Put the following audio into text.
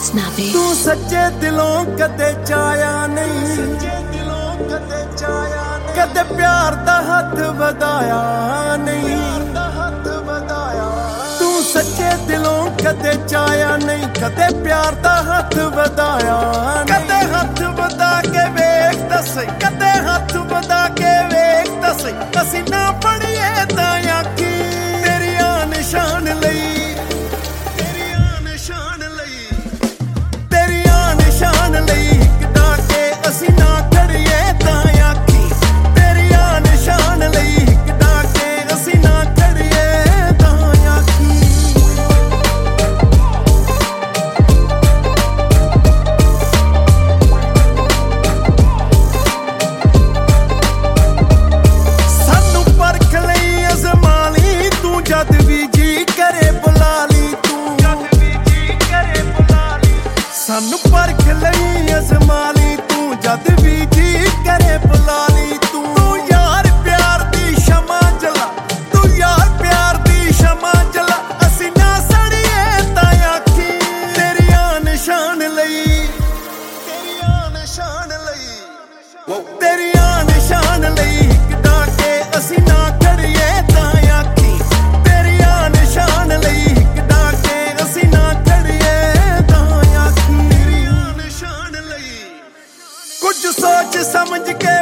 Snappy ਤੂੰ ਸੱਚੇ ਦਿਲੋਂ ਕਦੇ ਚਾਹਿਆ ਨਹੀਂ, ਕਦੇ ਪਿਆਰ ਦਾ ਹੱਥ ਵਧਾਇਆ ਨਹੀਂ। ਤੂੰ ਸੱਚੇ ਦਿਲੋਂ ਕਦੇ ਚਾਹਿਆ ਨਹੀਂ, ਕਦੇ ਪਿਆਰ ਦਾ ਹੱਥ ਵਧਾਇਆ। ਕਦੇ ਹੱਥ ਵਧਾ ਕੇ ਵੇਖ ਤਾਂ ਸਹੀ, ਕਦੇ ਹੱਥ ਵਧਾ ਕੇ ਵੇਖ ਤਾਂ ਸਹੀ। ਅਸੀਂ ਨਾ ਪੜੀਏ ਤਾਂ ਆਖੀ ਤੇਰੀਆਂ ਨਿਸ਼ਾਨ ਲਈ, ਤੇਰੀਆਂ ਨਿਸ਼ਾਨ ਲਈ, ਤੇਰੀਆਂ ਨਿਸ਼ਾਨ ਲਈ। ਕਿਦਾਂ ਕੇ ਅਸੀਂ ਨਾ ਖੜੀਏ ਤਾਂ ਆਖੀ ਤੇਰੀਆਂ ਨਿਸ਼ਾਨ ਲਈ। ਕਿਦਾਂ ਕੇ ਅਸੀਂ ਨਾ ਖੜੀਏ ਤਾਂ ਆਖੀ। ਸਾਨੂੰ ਪਰਖ ਲਈ ਅਜ਼ਮਾ ਲਈ ਤੂੰ, ਜਦ ਵੀ ਜੀ ਕਰੇ ਬੁਲਾ ਲਈ ਤੂੰ, ਜਦ ਵੀ ਜੀ ਕਰੇ ਬੁਲਾ ਲਈ। ਸਾਨੂੰ ਪਰਖ ਲਈ ਅਜ਼ਮਾ ਲਈ ਤੂੰ, ਜਦ ਵੀ ਜੀ ਕਰੇ ਬੁਲਾ ਲਈ ਤੂੰ। ਤੂੰ ਯਾਰ ਪਿਆਰ ਦੀ ਸ਼ਮਾ ਜਲਾ, ਤੂੰ ਯਾਰ ਪਿਆਰ ਦੀ ਸ਼ਮਾ ਜਲਾ। ਅਸੀਂ ਨਾ ਸੜੀਏ ਤਾਂ ਆਖੀ ਤੇਰੀਆਂ ਨਿਸ਼ਾਨ ਲਈ, ਤੇਰੀਆਂ ਨਿਸ਼ਾਨ ਲਈ, ਤੇਰੀਆਂ ਨਿਸ਼ਾਨ ਲਈ। ਕਿਦਾਂ ਕੇ ਅਸੀਂ ਨਾ ਖੜੀਏ ਤਾਂ ਆਖੀ ਤੇਰੀਆਂ ਨਿਸ਼ਾਨ ਲਈ। ਕਿਦਾਂ ਕੇ ਅਸੀਂ ਨਾ ਖੜੀਏ ਤਾਂ ਆਖੀ ਤੇਰੀਆਂ ਨਿਸ਼ਾਨ ਲਈ। ਕੁਝ ਸੋਚ ਸਮਝ ਕੇ